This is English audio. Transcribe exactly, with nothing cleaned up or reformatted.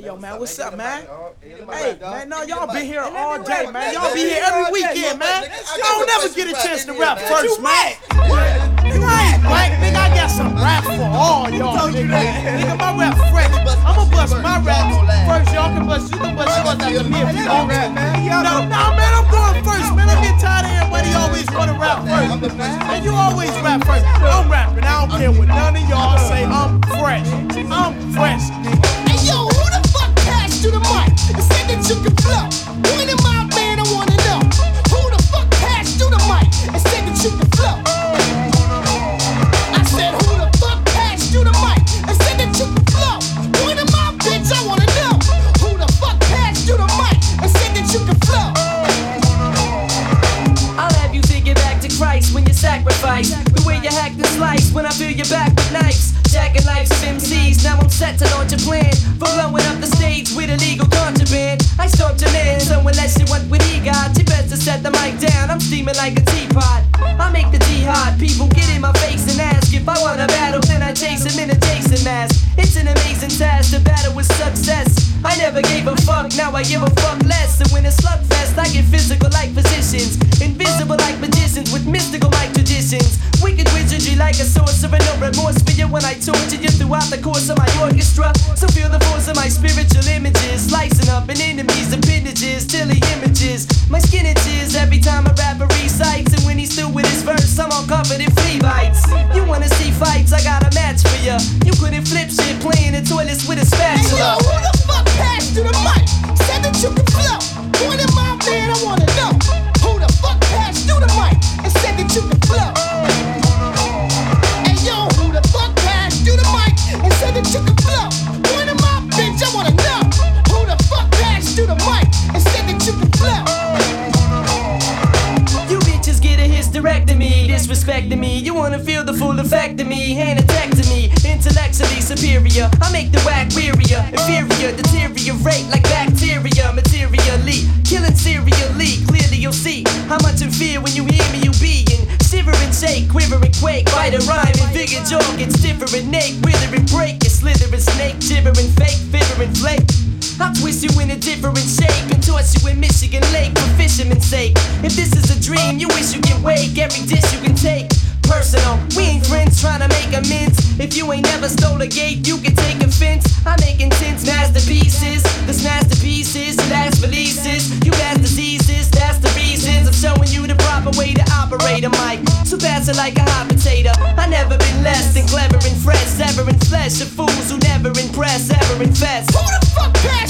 Yo, man, what's up, man? Hey, man, no, y'all been here all day, man. Y'all be here every weekend, man. Y'all don't never get a chance to rap first, man. Nigga, I ain't whack. Nigga, I got some rap for all y'all, nigga. Nigga, my rap fresh. I'ma bust my rap first. Y'all can bust, you can bust yours after me if you want, man. No, no, man, I'm going first, man. I'm getting tired of everybody always wanna rap first. Man, you always rap first. I'm rapping. I don't care what none of y'all say. I'm fresh. I'm fresh. Hey, yo, who the fuck passed you the mic and said that you can flow? When am I, man, I wanna know. Who the fuck passed you the mic and said that you can flow? I said, who the fuck passed you the mic and said that you can flow? When am I, bitch, I wanna know. Who the fuck passed you the mic and said that you can flow? I'll have you think it back to Christ when you sacrifice. The way you hack the slice when I fill your back with knives. Jacking life's M Cs, now I'm set to launch a plan for blowing up the stage with illegal contraband. I start to land, so unless you want what he got, you better set the mic down. I'm steaming like a teapot. I make the jihad, people get in my face and ask if I want a battle, then I chase him in a Jason mask. It's an amazing task to battle with success. I never gave a fuck, now I give a fuck less. And when it's slugfest, I get physical like physicians, invisible like magicians with mystical like traditions. Wicked wizardry like a sorcerer, no remorse for you when I torture you throughout the course of my orchestra. So feel the force of my spiritual images, slicing up an enemy's appendages till he images my skin itches every time a rapper recites. And when he's through with his verse, I'm all covered in flea bites. You wanna see fights? I got a match for ya. You couldn't flip shit playing in toilets with a Hey, yo, spatula. who the fuck passed you the mic? Said that you can flow. When am I, man, I wanna know. Who the fuck passed you the mic and said that you can flow? Hey, yo, who the fuck passed you the mic and said that you can flow? When am I, bitch, I wanna know. Who the fuck passed you the mic and said that you can flow? You bitches get a hysterectomy, disrespecting me. You wanna feel the full effect of me, hand attack to me. Intellectually superior, I make the whack wearier. Inferior, deteriorate like bacteria. Materially, killing serially. Clearly you'll see how much in fear when you hear me, you being shiver and shake, quiver and quake. Bite a rhyme and vigor jaw gets stiffer and naked. Wither and break, you slither and snake. Gibber and fake, fitter and flake. I'll twist you in a different shape and toss you in Michigan Lake for fisherman's sake. If this is a dream, you wish you can wake. Every dish you can take personal. We ain't friends trying to make amends. If you ain't never stole a gate, you can take offense. I make intense masterpieces. This masterpieces, that's releases. You got diseases, that's the reasons. I'm showing you the proper way to operate a mic. So pass it like a hot potato. I never been less than clever and fresh. Severing flesh of fools who never impress, ever infest. Who the fuck passed